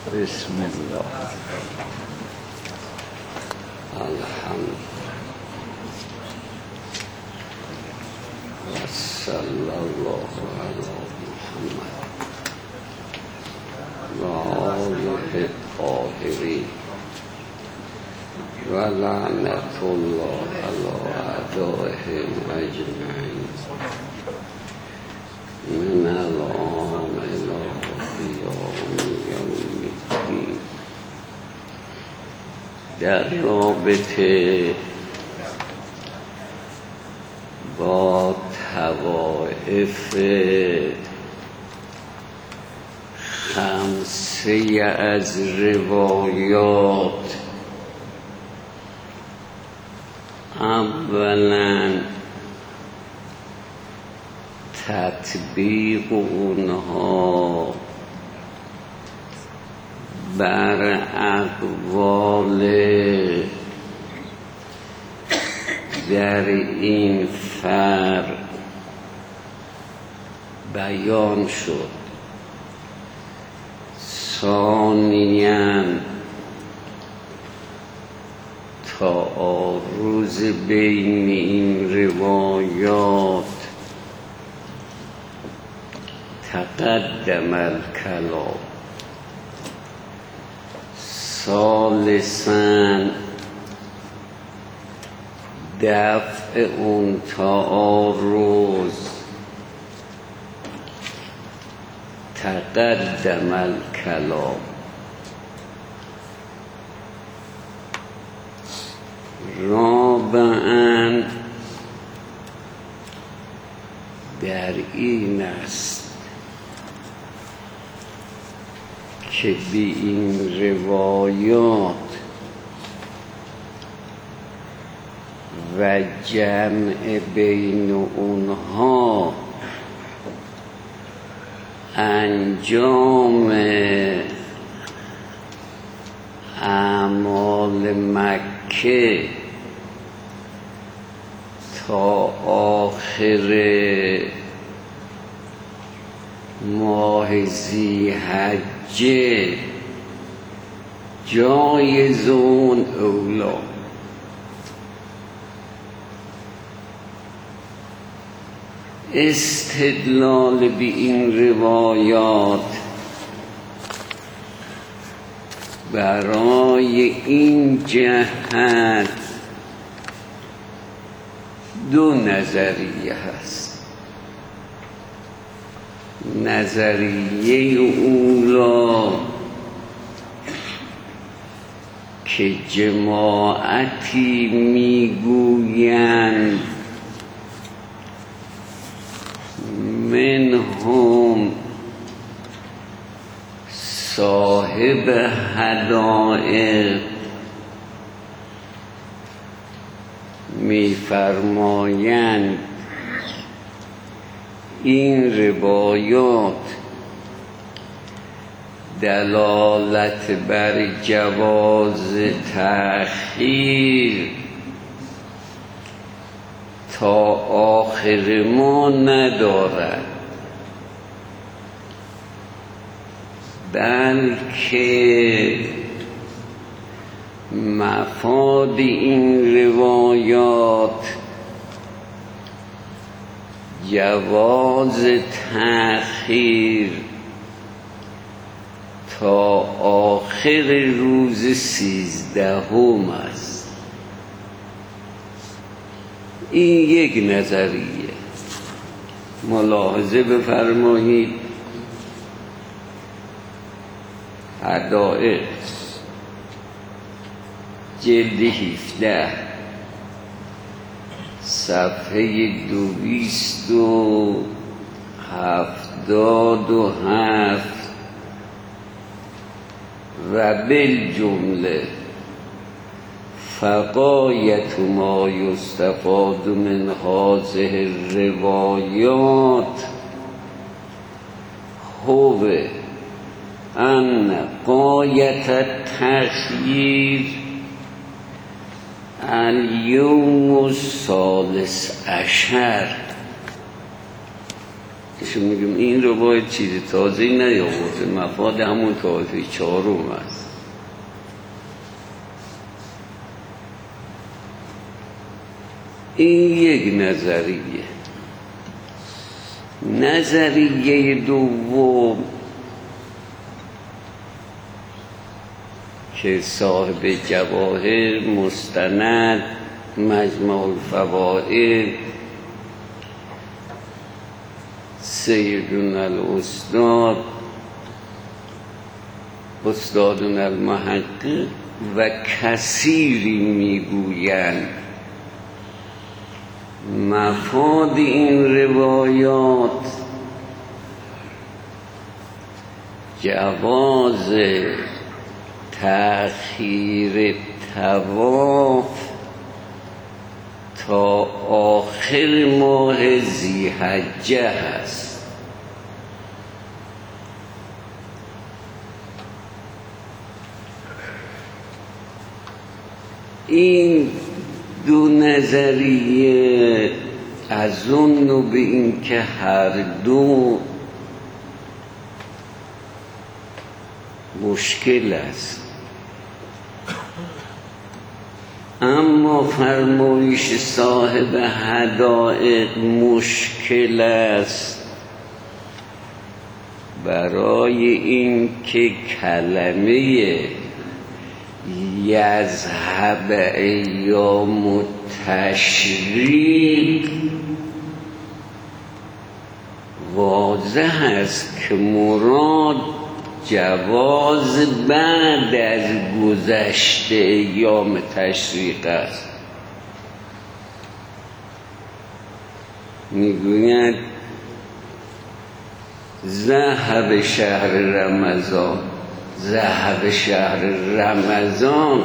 بسم الله الحمد و صلی الله علی محمد و آله الطاهرین و لعنت الله علی اعدائهم اجمعین من الان الی قیام یوم الدین. در رابطه با طوائف خمسه از روایات، اولا تطبیق اونها بر اقوال در این فرق بیان شد. ثانیاً تعارض بین این روایات تقدم الکلام. ثالثاً دفع اون تعارض تقدم الکلام. رابعاً در این است که به این روایات و جمع بین اونها انجام اعمال مکه تا آخر ماه ذی‌حجه جایزون اولا. استدلال به این روایات برای این جهت دو نظریه هست. نظریه اولا که جماعتی میگویند منهم صاحب حدائق می‌فرمایند این روایات دلالت بر جواز تأخیر تا آخر ما ندارد، بلکه مفاد این روایات جواز تأخیر تا آخر روز 13 است. این یک نظریه. ملاحظه بفرمایید حدائق جلد 17 صفحه 277 و بالجمله فغایت ما یستفاد من هذه الروایات هو ان غایت التخییر الیوم الثالث عشر ایشون میگم این رو باید چیز تازه‌ای نیاورده، مفاد همون طایفه چهارم است. این یک نظریه. نظریه دوم که صاحب جواهر مستند مجموع الفوائد سیدنا الاستاد استادنا المحقق و کثیری میگویند مفاد این روایات جواز تأخیر طواف تا آخر ماه ذی‌حجه هست. این دو نظریه اظن به این که هر دو مشکل است، اما فرمایش صاحب حدائق مشکل است برای این که کلمه یذهب ایام التشریق واضح است که مراد جواز بعد از گذشت ایام تشریق است. میگوید ذهب شهر رمضان، ذهب شهر رمضان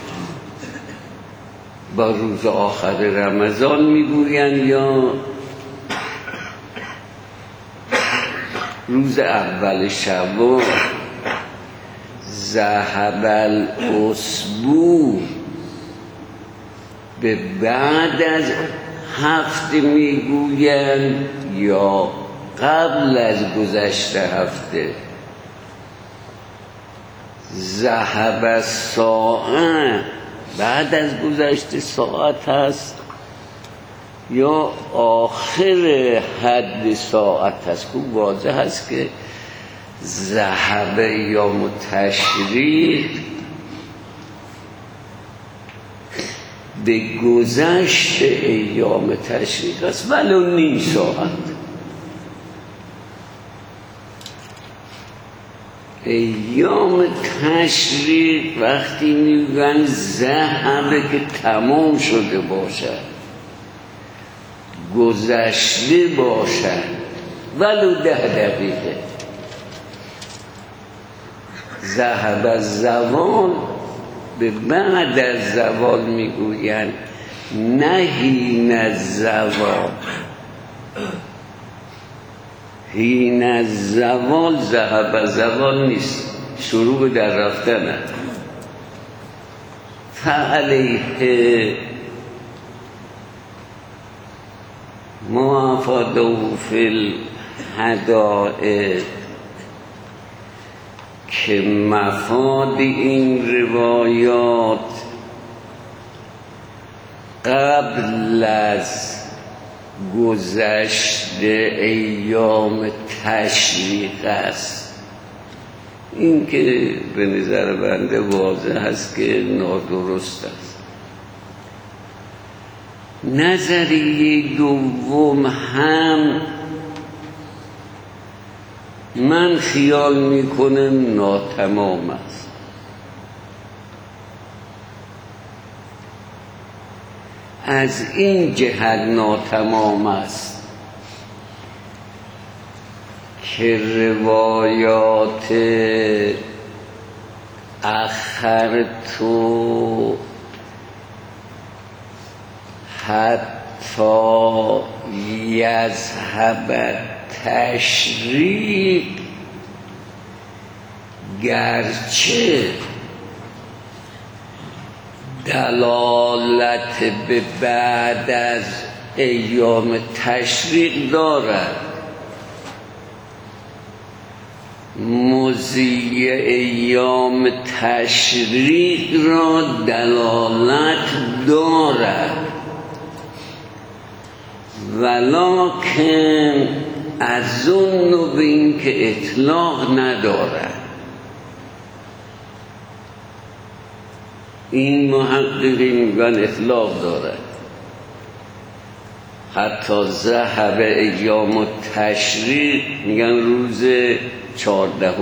با روز آخر رمضان میگویند یا روز اول شوال. ذهب الاسبوع به بعد از هفته میگویند یا قبل از گذشت هفته. ذهب الساعه بعد از گذشت ساعت هست یا آخر حد ساعت هست. خوب واضح هست که ذهب ایام تشریق به گذشت ایام تشریق است ولو نیم ساعت. ایام تشریق وقتی میگن ذهب که تمام شده باشد، گذشته باشد ولو 10 دقیقه. ذهب الزوال به بعد از زوال میگویند، نه حین الزوال. حین الزوال ذهب زوال نیست، شروع در رفتن. فعلیه ما افاده فی الحدائق که مفاد این روایات قبل از گذشت ایام تشریق است. این که به نظر بنده واضح است که نادرست است. نظریه دوم هم من خیال میکنم ناتمام است. از این جهت ناتمام است که روایات اخرتو حتی یذهب تشریق گرچه دلالت به بعد از ایام تشریق دارد، مضی ایام تشریق را دلالت دارد، ولکن اظن به این که اطلاق ندارد. این محققین میگن اطلاق دارد. حتی ذهب ایام تشریق میگن روز 14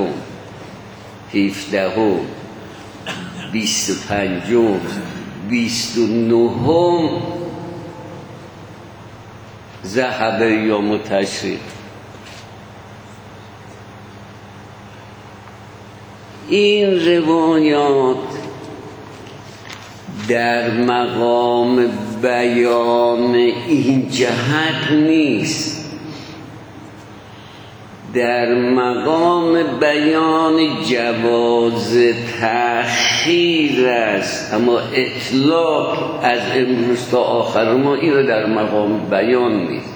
17 25 29 ذهب ایام تشریق. این روایات در مقام بیان این جهت نیست، در مقام بیان جواز تأخیر است، اما اطلاق از امروز تا آخر ما این رو در مقام بیان نیست.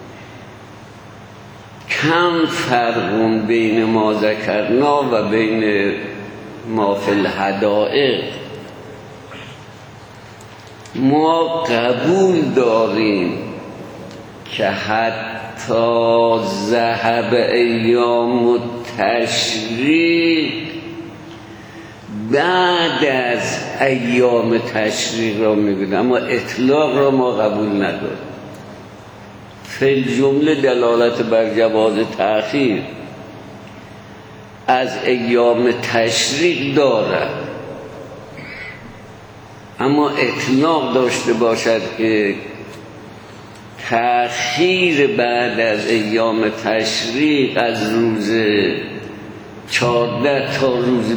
کم فرق بین ما ذکرنا و بین ما فی الحدائق. ما قبول داریم که حتی ذهب ایام تشریق بعد از ایام تشریق را میگوید، اما اطلاق را ما قبول نداریم. فی الجمله دلالت بر جواز تأخیر از ایام تشریق دارد، اما اطلاق داشته باشد که تأخیر بعد از ایام تشریق از روز 14 تا روز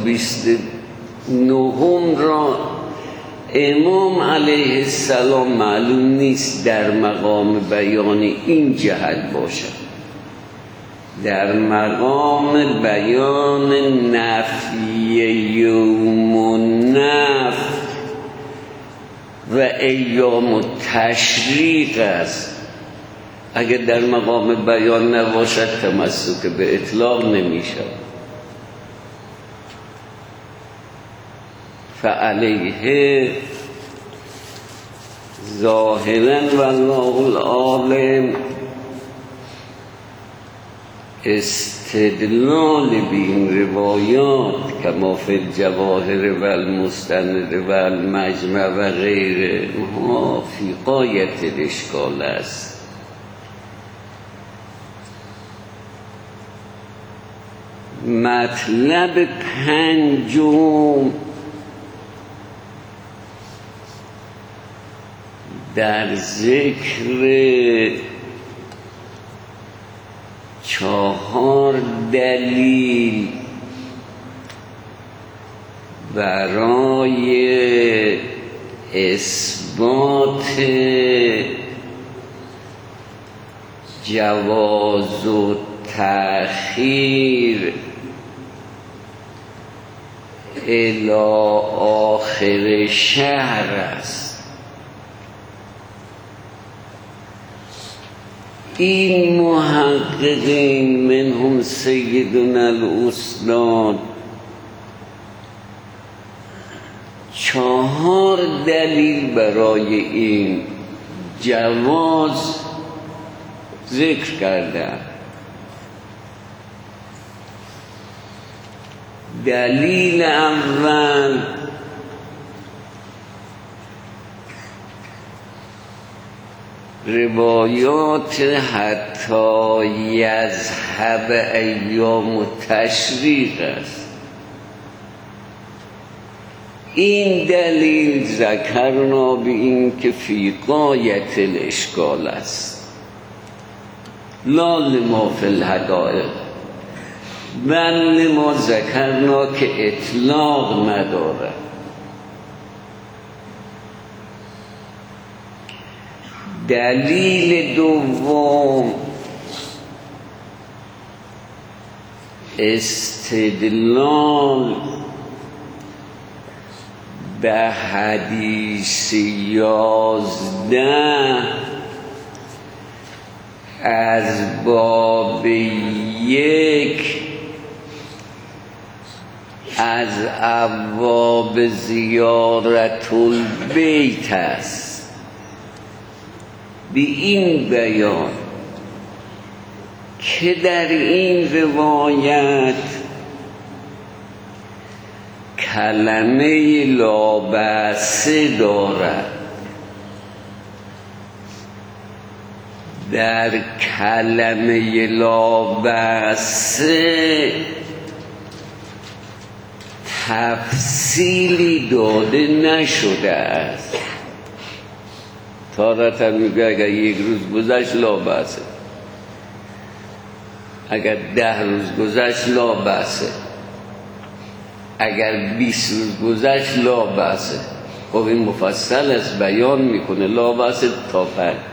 29 را امام علیه السلام معلوم نیست در مقام بیان این جهت باشد. در مقام بیان نفی یوم و نفی و ایام تشریق است. اگر در مقام بیان نباشد تمسک به اطلاق نمیشد. فعلیه ظاهرا والله العالم استدلال به این روایات کما فی الجواهر و المستند و المجمع و غیره ما فی غایت الاشکال است. مطلب پنجم در ذکر 4 دلیل برای اثبات جواز و تأخیر الی آخر شهر است. این محققین منهم سیدنا الاستاد 4 دلیل برای این جواز ذکر کردند. دلیل اول روایات حتی یذهب ایام تشریق است. این دلیل ذکرنا به این که فی غایت الاشکال است، لا لما فی الحدائق، بل ما ذکرنا که اطلاق ندارد. دلیل دوم استدلال به حدیث 11 از باب 1 از ابواب زیارت البیت است. به این بیان که در این روایت کلمه لا بأس دارد، در کلمه لا بأس تفصیلی داده نشده است. تارتا میگه اگر یک روز گذشت لا بأس، اگر 10 روز گذشت لا بأس، اگر 20 روز گذشت لا بأس. خب این مفصل است، بیان میکنه لا بأس تا 5،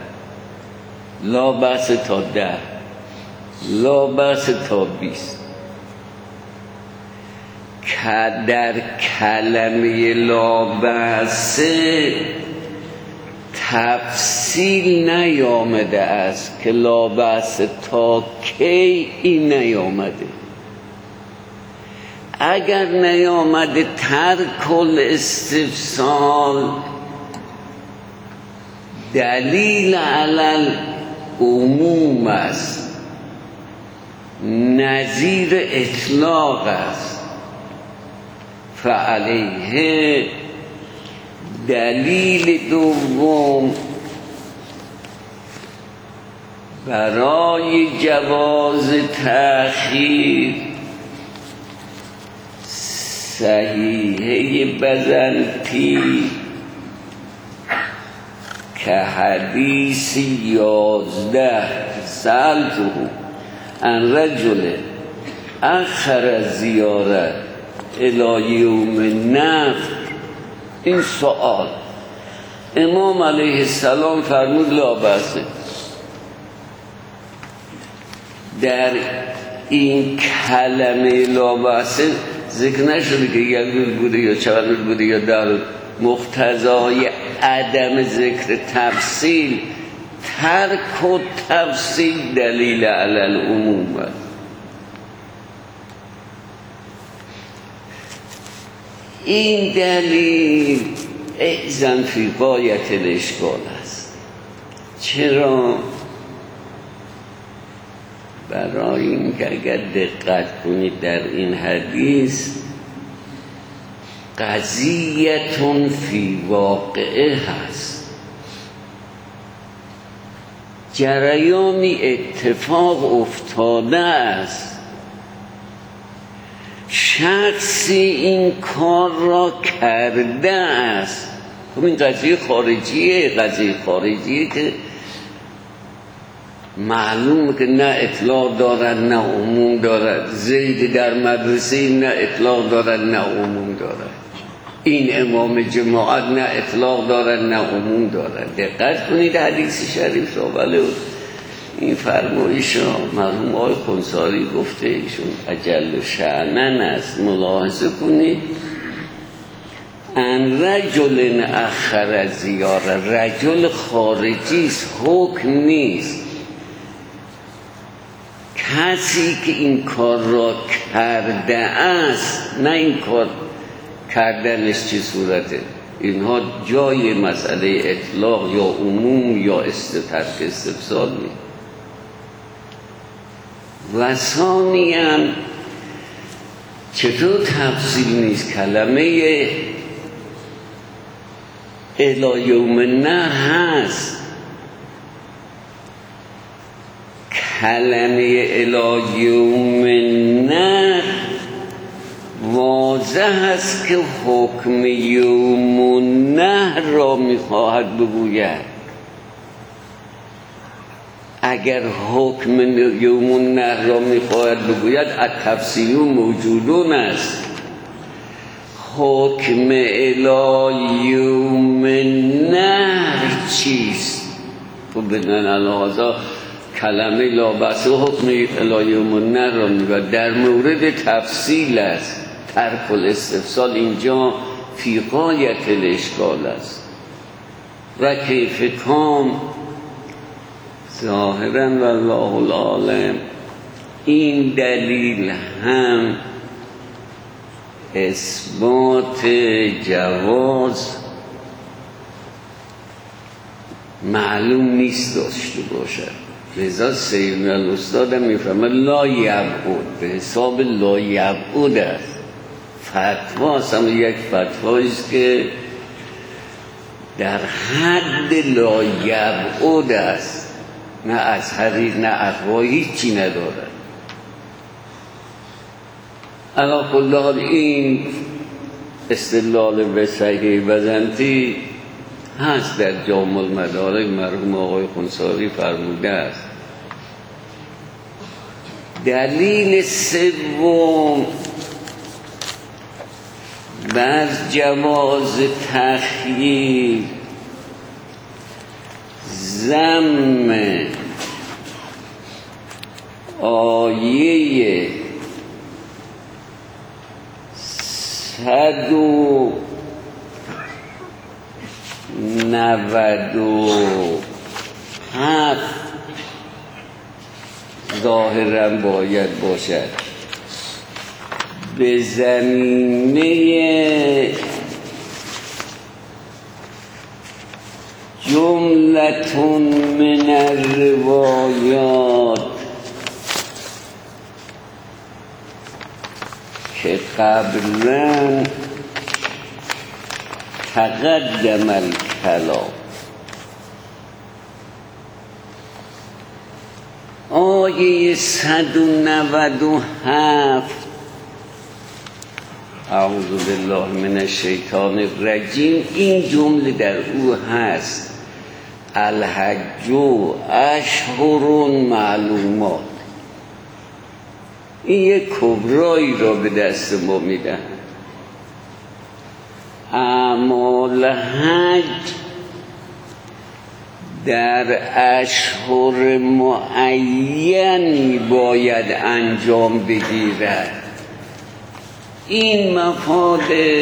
لا بأس تا 10، لا بأس تا 20. که در کلمه لا بأس تفصیل نیامده است که لا بأس تا کی این نیامده. اگر نیامده ترک الاستفسال دلیل علی العموم است، نظیر اطلاق است. فعلیه دلیل دوم برای جواز تأخیر صحیحه بزنطی که حدیث 11 سألته عن رجل اخر زیارت الی یوم النفر. این سؤال امام علیه السلام فرمود لا بأس. در این کلمه لا بأس ذکر نشده که یک روز بوده یا چند روز بوده یا 10 روز. مقتضای عدم ذکر تفصیل ترک و تفصیل دلیل علی العموم است. این دلیل اذن فی غایت الاشکال است. چرا؟ برای اینکه اگر دقت کنید در این حدیث قضیتون فی واقعه هست، جریانی اتفاق افتاده است، شخصی این کار را کرده است. خب این قضیه خارجیه، قضیه خارجیه که معلومه که نه اطلاق دارد نه عموم دارد. زید در مدرسه نه اطلاق دارد نه عموم دارد. این امام جماعت نه اطلاق دارد نه عموم دارد. دقت کنید حدیث شریف را. ولی این فرمایش را مرحوم آقای خنثاری گفته، ایشون اجل شأنن است. ملاحظه کنید ان رجل اخر زیاره، رجل خارجی است، حکم نیست. کسی که این کار را کرده است، نه این کار کردنش چه صورته. اینها جای مسئله اطلاق یا عموم یا ترک استفسار نیست. و ثانیاً چطور تفصیل نیست؟ کلمه الی یوم النحر هست، کلمه الی یوم النحر واضح است که حکم یوم النحر را میخواهد بگوید. اگر حکم یوم النحر را میخواهد بگوید التفصیل موجودون است. حکم الی یوم النحر چیست؟ خب بدن الهازا کلمه لا بأس حکم الی یوم النحر را میگوید. در مورد تفصیل است، ترک الاستفصال اینجا فی غایت الاشکال است. و کیف کام ظاهراً والله العالم این دلیل هم اثبات جواز معلوم نیست داشته باشد. لذا سید الاستاد هم میفهمه لا یبعد، به حساب لا یبعد است. فتوا است، اما یک فتوایی است که در حد لا یبعد است، نه از حریر نه اقوا، هیچی ندارد. علی کل حال این استدلال به صحیح بزنطی هست در جامع المدارک، مرحوم آقای خونساری فرموده است. دلیل سوم بر جواز تخییر ضم آیه 197 ظاهراً باید باشد، به زمینه جملتون من الروایات که قبلا تقدم الکلام. آیه 197 اعوذ بالله من الشیطان الرجیم، این جمله در او هست: الحج اشهر معلومات. این یک کبرایی را به دست ما میدن. اعمال حج در اشهر معینی باید انجام بگیرد. این مفاد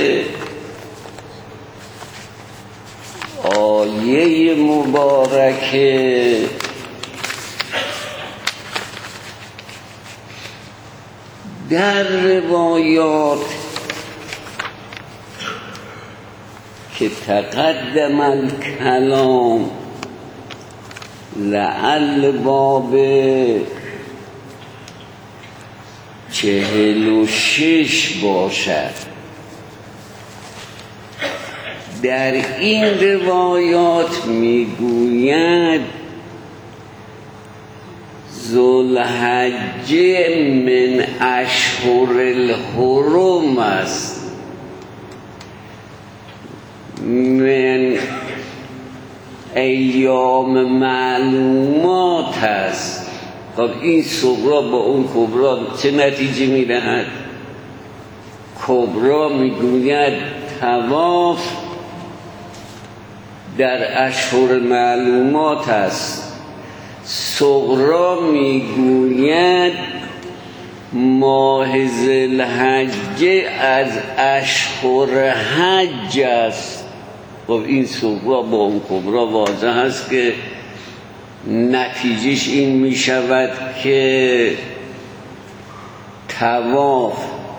آیه مبارکه در روایات که تقدم الکلام لعل باب 46 باشد. در این روایات میگوید ذوالحجه من اشهر الحرم است، من ایام معلومات است. خب این صغرا با اون کبرا چه نتیجه میدهد؟ کبرا میگوید طواف در اشهر معلومات است، صغرا میگوید ماه ذوالحجه از اشهر حج است. خب این صغرا با اون کبرا واضح است که نتیجهش این می شود که طواف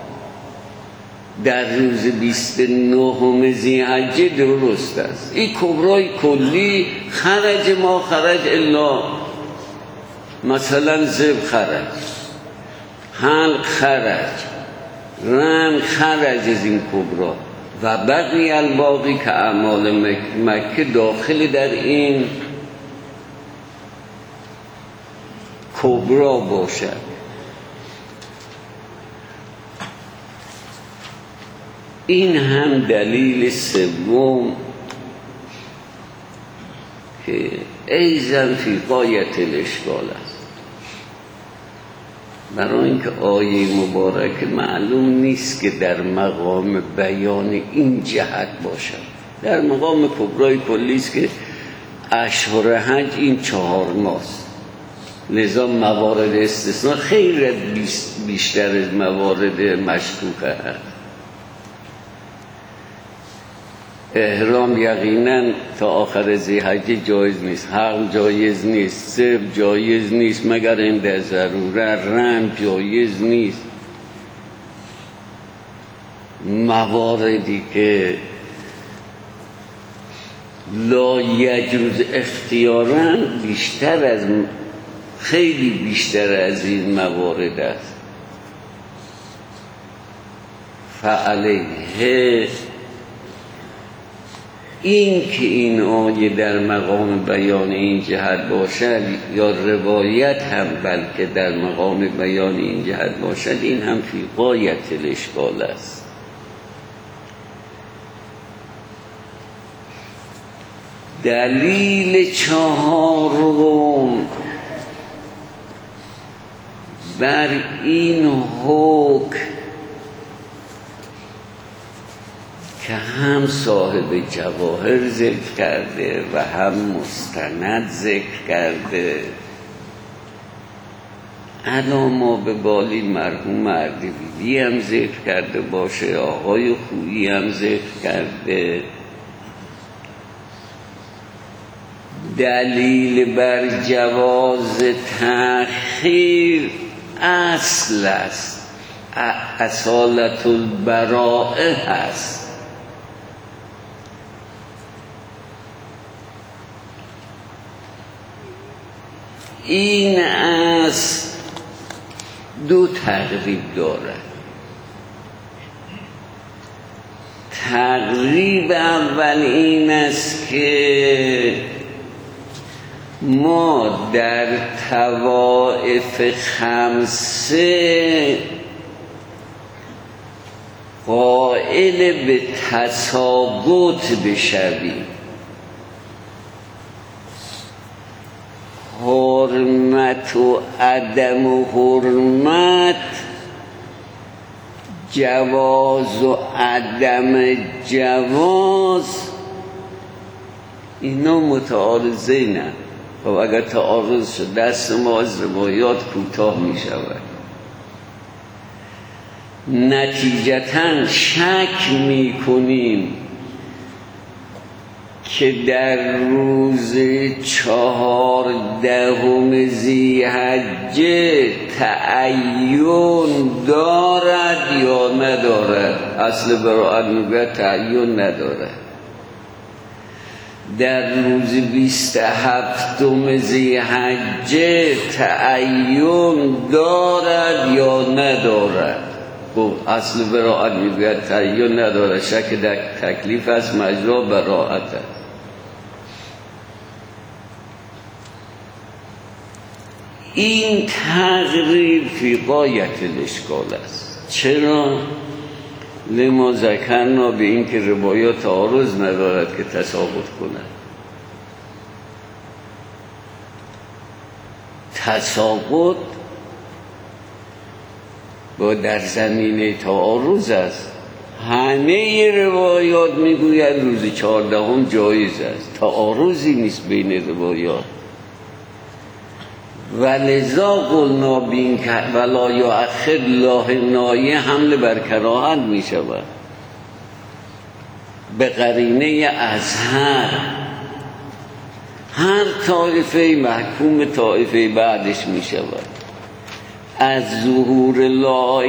در روز 29 ذی‌حجه درست است. این کبرای کلی خرج ما خرج الا مثلا ذبح خرج، حلق خرج، رمل خرج از این کبرا و بقی الباقی که اعمال مکه داخل در این کبرا باشد. این هم دلیل سوم که ایضاً فی غایت الاشکال است. برای اینکه آیه مبارک معلوم نیست که در مقام بیان این جهت باشد. در مقام کبرای کلی است که اشهر حج این 4 ماست، لذا موارد استثناء خیلی بیشتر از موارد مشکوک است. احرام یقینا تا آخر ذی‌حجه جایز نیست، حلق جایز نیست، ذبح جایز نیست مگر عند ضرورت، رمل جایز نیست. مواردی که لا یجوز اختیارا خیلی بیشتر از این موارد است. فعلیه این که این آیه در مقام بیان این جهت باشد یا روایت هم بلکه در مقام بیان این جهت باشد، این هم فی غایت الاشکال است. دلیل چهارم بر این حکم که هم صاحب جواهر ذکر کرده و هم مستند ذکر کرده، علامه به بالی مرحوم اردبیلی هم ذکر کرده باشه، آقای خویی هم ذکر کرده، دلیل بر جواز تأخیر اصل است، اصالت البراءه هست. این اصل دو تقریب دارد. تقریب اول این است که ما در طوائف خمسه قائل به تساقط بشویم. حرمت و عدم و حرمت، جواز و عدم جواز، اینا متعارضه نه. و اگر تعارض شد دست ما از روایات کوتاه می شود. نتیجتاً شک می کنیم که در روز 14 ذی‌حجه تعین دارد یا ندارد. اصل براءت میگوید تعین ندارد. در روز 27 ذی‌حجه تعین دارد یا ندارد. اصل براءت میگوید تعین ندارد. شک در تکلیف است، مجرا براءت است. این تقریب فی غایت الاشکال است. چرا؟ لما ذکرنا، به این که روایات تعارض ندارد که تساقط کند. تساقط با در زمینه تعارض است. همه روایات میگوید روز 14 جایز است، تعارضی نیست بین روایات. ولذا قلنا بین که ولا یؤخر الله نایه حمل بر کراهت می شود به قرینه اظهر. هر طایفه محکوم طایفه بعدش می شود. از ظهور لا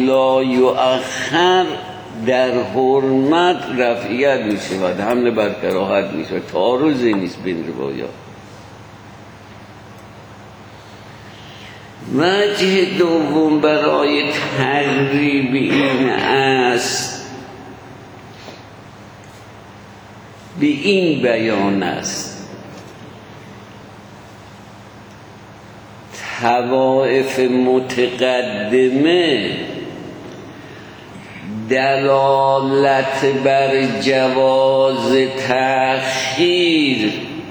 یؤخر در حرمت رفعیت می شود، حمل بر کراهت می شود. تعارضی نیست بین روایات. وجه دوم برای تقریب این است، به این بیان است: طوائف متقدمه دلالت بر جواز تأخیر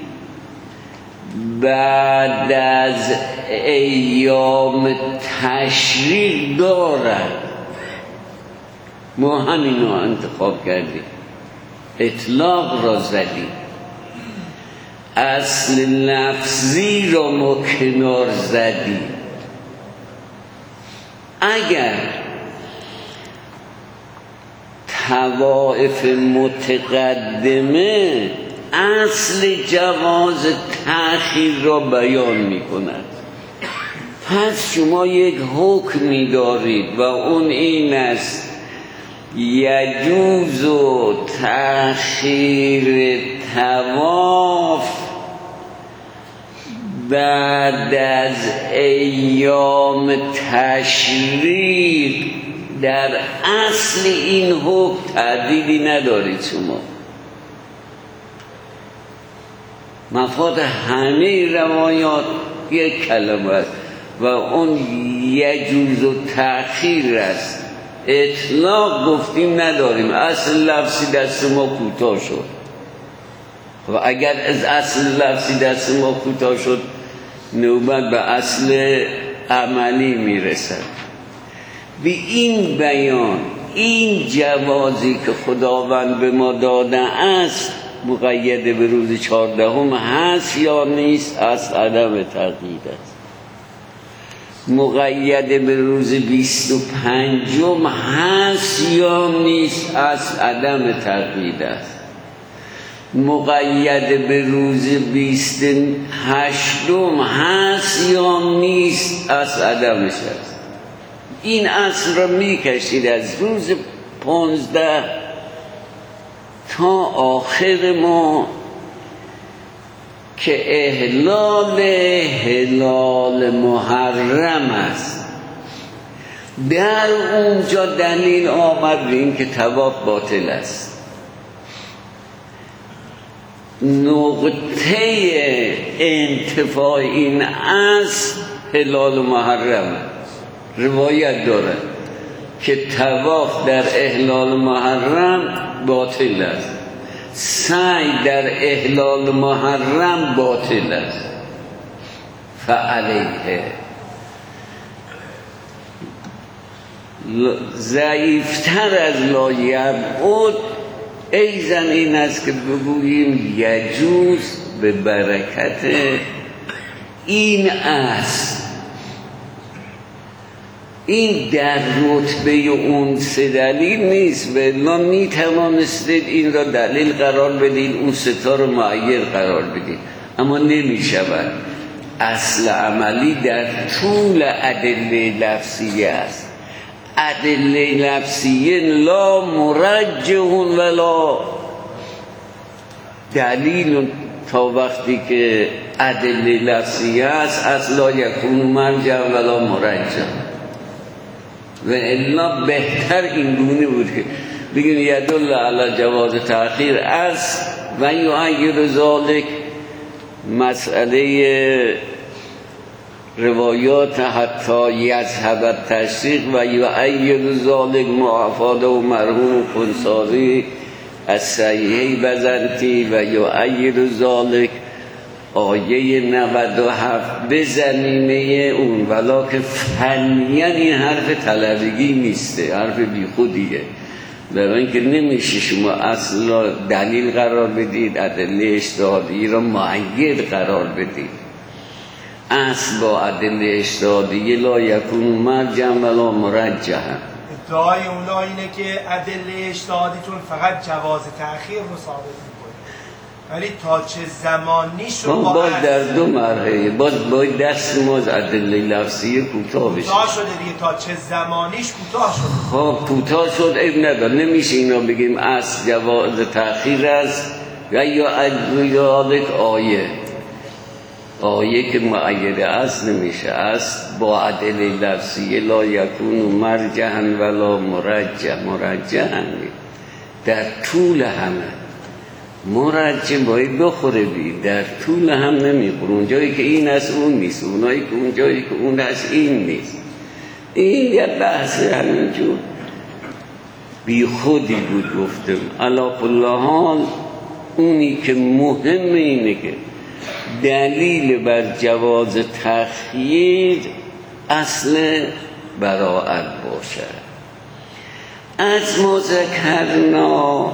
بعد از ایام تشریق دارد. ما همینو انتخاب کردیم، اطلاق را زدیم، اصل لفظی را ما کنار زدیم. اگر طوائف متقدمه اصل جواز تأخیر را بیان می کند، پس شما یک حکمی دارید و اون این است یجوز و تأخیر طواف بعد از ایام تشریق در اصل این حکم تعدیلی ندارید شما. مفاد همه روایات یک کلمه است و اون یجوز و تأخیر است. اطلاق گفتیم نداریم، اصل لفظی دست ما کوتاه شد و اگر از اصل لفظی دست ما کوتاه شد نوبت به اصل عملی میرسد. به این بیان این جوازی که خداوند به ما داده است مقید به روز 14 هست یا نیست؟ از عدم تغییر است. مقید به روز 25 هست یا نیست؟ از عدم تغییر است. مقید به روز 28 هست یا نیست؟ از عدمش است. این اصل را میکشید از روز 15 تا آخر ما که هلال محرم است. در اونجا دلیل آمد به این که طواف باطل است. نقطه انتفاع این اصل هلال محرم روایت دارد که طواف در اهلال محرم باطل است، سعی در اهلال محرم باطل است. فعلیه ضعیفتر از لا یبعد ایزن این است که بگوییم یجوز به برکت این است. این در رتبه اون سه دلیل نیست. ولی می توانستید این را دلیل قرار بدید، اون ستا رو معین قرار بدید، اما نمی شود. اصل عملی در طول ادله لفظیه است. ادله لفظیه لا مرجح ولا دلیل تا وقتی که ادله لفظیه است اصلا یکون مرجع ولا مرجح. و الا بهتر این گونه بود که بگیم یدل علی جواز تأخیر است و یؤید ذلک مسئله روایات حتی یذهب التشریق و یؤید ذلک معافاده و مرحوم خنساری از صحیحه بزنتی و یؤید ذلک آیه 97 به زمینه اون، ولی که فنیاً این حرف طلبگی نیسته، حرف بی خودیه. برای اینکه نمیشه شما اصلا دلیل قرار بدید، ادله اجتهادی را معید قرار بدید. اصل با ادله اجتهادی لا یکون مرجع ولا مرجح. ادعای اونا اینه که ادله اجتهادیتون فقط جواز تأخیر رو ثابت میکنه، ولی تا چه زمانیش رو باز در دو مرحله باید دست ما از ادله لفظی کوتاه بشه. کوتاه شده دیگه، تا چه زمانیش کوتاه شده. خب کوتاه شد عیب نداره، نمیشه اینا بگیم اصل جواز تأخیر است و یا ادله آیه که معیده است نمیشه. است با ادله لفظی لا یکون مرجحا ولا مرجحا در طول همه مرجح باید بخوره بی، در طول هم نمیخوره. اون جایی که این است اون نیست، اونایی که اون جایی که اون است این نیست. این یه بحث همینجور بی خودی بود گفتم. علی کل حال اونی که مهم اینه که دلیل بر جواز تأخیر اصل براءت باشد. از ما ذکرنا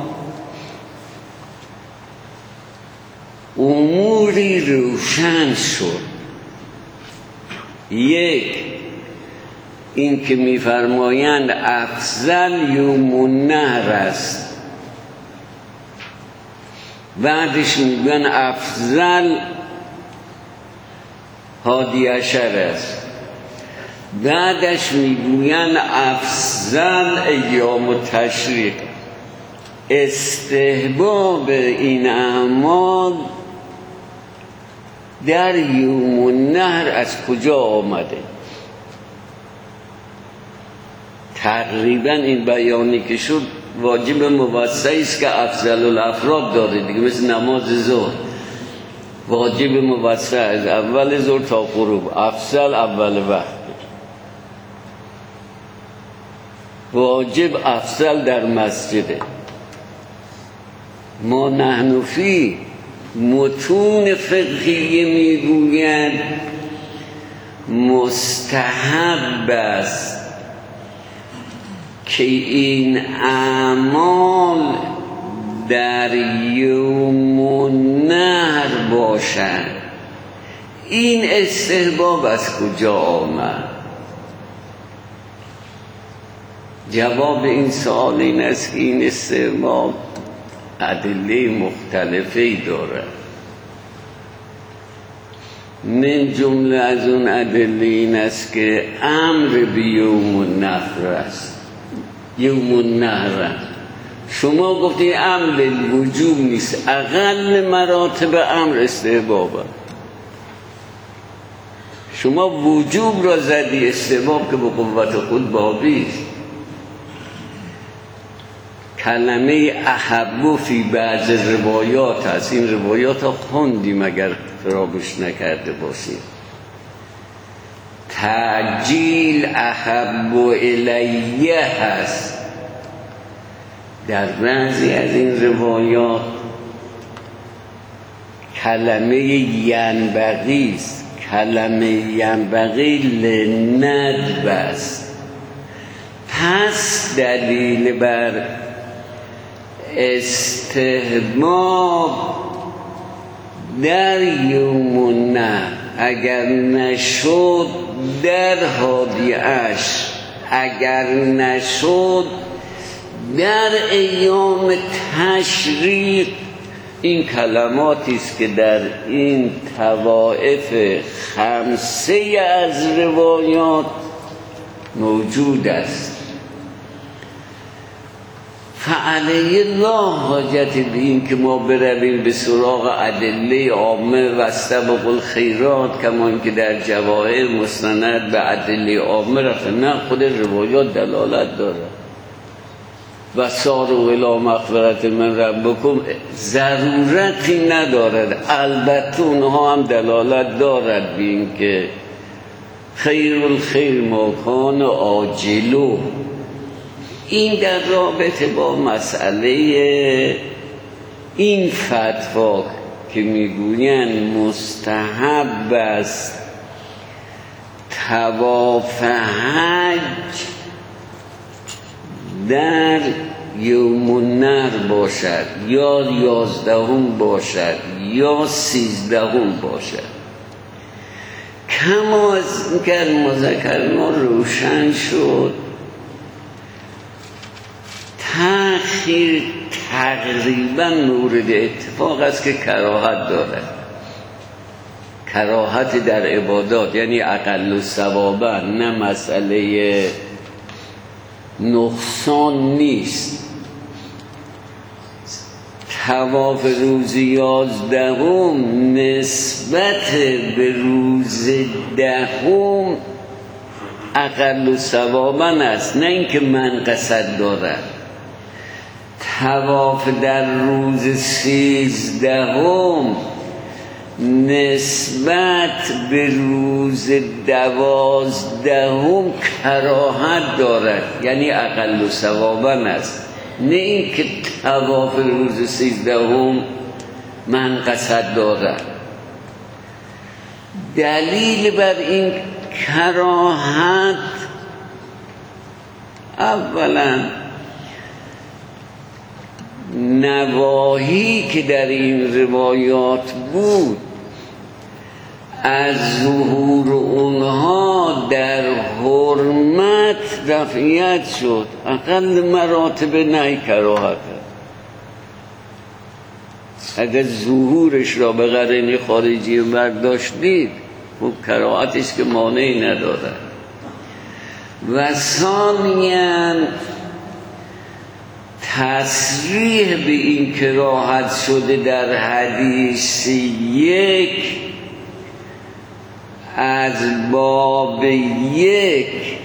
اموری روشن شد. یک، این که می‌فرمایند افضل یوم النحر است، بعدش میگن افضل هادی عشر است. بعدش میگوین افضل ایام تشریق. استحباب این اعمال در یوم النحر از کجا آمده؟ تقریبا این بیانی که شد واجب موسعی است که افضل الافراد داره دیگه، مثل نماز ظهر واجب موسع از اول ظهر تا غروب، افضل اول وقت، واجب افضل در مسجده. ما نحن فی متون فقهی میگوید مستحب است که این اعمال در یوم النحر باشند. این استحباب از کجا آمد؟ جواب این سوال این است که این استحباب ادله مختلفی دارد. من جمله از اون ادله این است که امر به یوم النحر است. یوم النحر شما گفتی امر وجوب نیست، اقل مراتب امر استحباب است. شما وجوب را زدی، استحباب که به قوت خود بابی است. کلمه احب فی بعض روایات هست، این روایات ها خوندیم اگر فراموش نکرده باشیم. تعجیل احب الیه هست در بعضی از این روایات. کلمه ینبغی است، کلمه ینبغی لندب است. پس دلیل بر استحباب در یوم النحر اگر نشد در هادی عشر، اگر نشد در ایام تشریق. این کلماتی است که در این طوائف خمسه از روایات موجود است. فعلی الله حاجت به این که ما برویم به سراغ ادله عامه و استبق الخیرات کمان که در جواهر مستند به ادله عامه رفته. نه، خود روایات دلالت داره. و ساروا الی مغفرة من ربکم ضرورتی ندارد، البته اونها هم دلالت دارد به این که خیر الخیر ما کان عاجلو. این در رابطه با مسئله این فتوا که میگوین مستحب است طواف حج در یوم النحر باشد یا 11 باشد یا 13 باشد. کما از که مذکرنا روشن شد تأخیر تقریبا مورد اتفاق است که کراهت دارد. کراهت در عبادات یعنی اقل ثوابا، نه مسئله نقصان نیست. طواف روز 11 نسبت به روز 10 اقل ثوابا است، نه اینکه منقصد دارد. طواف در روز 13 نسبت به روز 12 کراهت دارد، یعنی اقل ثوابا است، نه اینکه طواف روز 13 منقصد دارد. دلیل بر این کراهت اولا نواهی که در این روایات بود از ظهور اونها در حرمت رفعیت شد. اقل مراتب نه کراهت. اگر ظهورش را به قرینه خارجی برداشتید خب کراهتش که مانعی ندارد. و ثانیاً تصریح به این کراهت شده در حدیث یک از باب یک،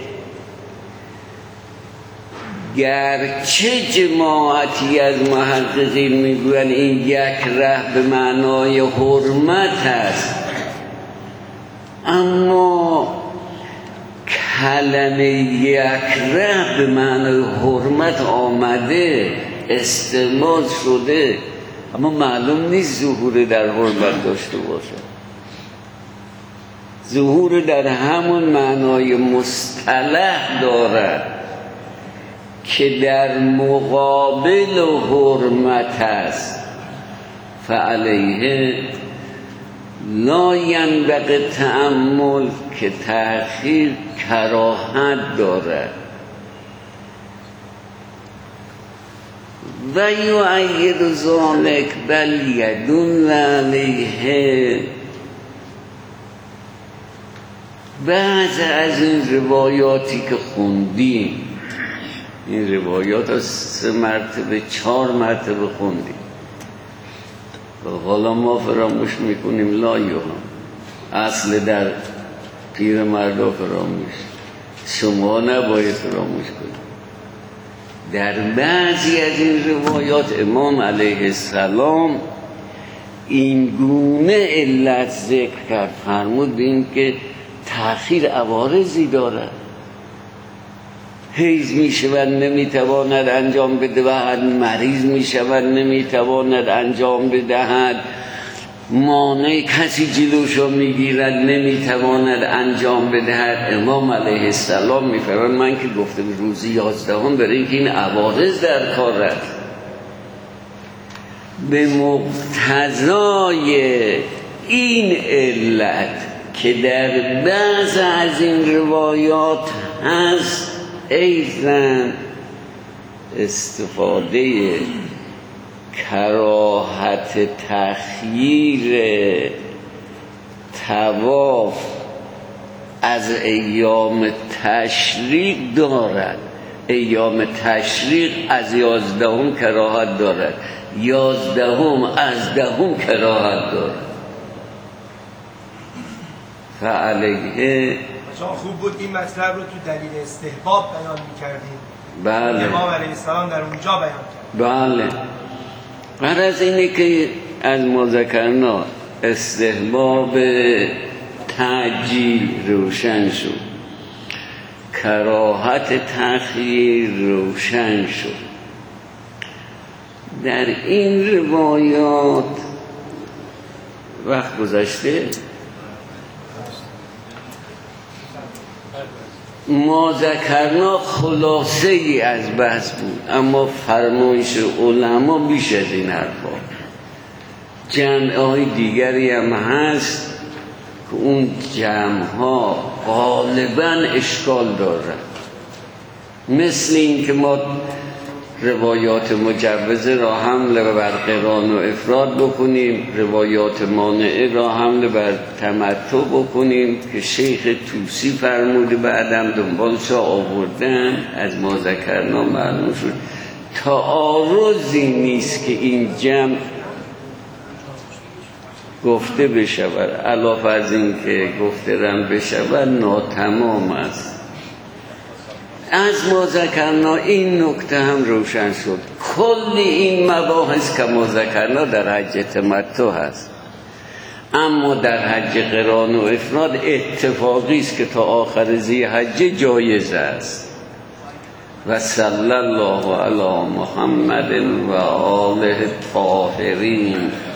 گرچه جماعتی از محققین میگویند این یک ره به معنای حرمت است، اما کلمه یک ره به معنای حرمت آمده، استعمال شده، اما معلوم نیست ظهور در حرمت داشته باشه. ظهور در همون معنای مصطلح دارد که در مقابل حرمت است. فعلیه لا ینبغی تأمل، که تأخیر کراهت دارد. و یؤید ذلک بل یدل علیه. بعض از این روایاتی که خوندیم، این روایات رو 3 مرتبه 4 مرتبه خوندیم، حالا ما فراموش میکنیم. لا یوهم، اصل در پیر مردا فراموش، شما نباید فراموش کنید. در بعضی از این روایات امام علیه السلام این گونه علت ذکر کرد، فرمود به این که تأخیر عوارضی دارد. حیض می شود نمیتواند انجام بدهد، مریض می شود نمیتواند انجام بدهد، مانع کسی جلوشو میگیرد نمیتواند انجام بدهد. امام علیه السلام میفرماید من که گفتم روزی 11 برای اینکه این عوارض در کار است. به مقتضای این علت که در بعض از این روایات هست، ایضاً استفاده کراهت تأخیر طواف از ایام تشریق دارد. ایام تشریق از 11 کراهت دارد، 11 از 10 کراهت دارد. فعلیه شما خوب بود این مطلب رو تو دلیل استحباب بیان می‌کردیم. بله، امام علیه السلام در اونجا بیان کرد. بله. غرض اینه که از ما ذکرنا استحباب تعجیل روشن شد، کراهت تأخیر روشن شد. در این روایات وقت گذشته، ما ذکرنا خلاصه ای از بحث بود، اما فرمایش علما بیش از این حرفا. جمع های دیگری هم هست که اون جمع ها غالبا اشکال دارد، مثل این که ما روایات مجوزه را حمل بر قران و افراد بکنیم، روایات مانعه را حمل بر تمتع بکنیم که شیخ طوسی فرموده، بعدم دنبالش آوردن. از ما ذکرنا معلوم شد تعارضی نیست که این جمع گفته بشود، علاوه از این که گفته رم بشود ناتمام است. از ما ذکرنا این نکته هم روشن شد. کل این مباحث که ما ذکرنا در حج تمتع هست، اما در حج قران و افراد اتفاقی است که تا آخر ذی حجه جایز است. و صلی الله علی محمد و آله الطاهرین.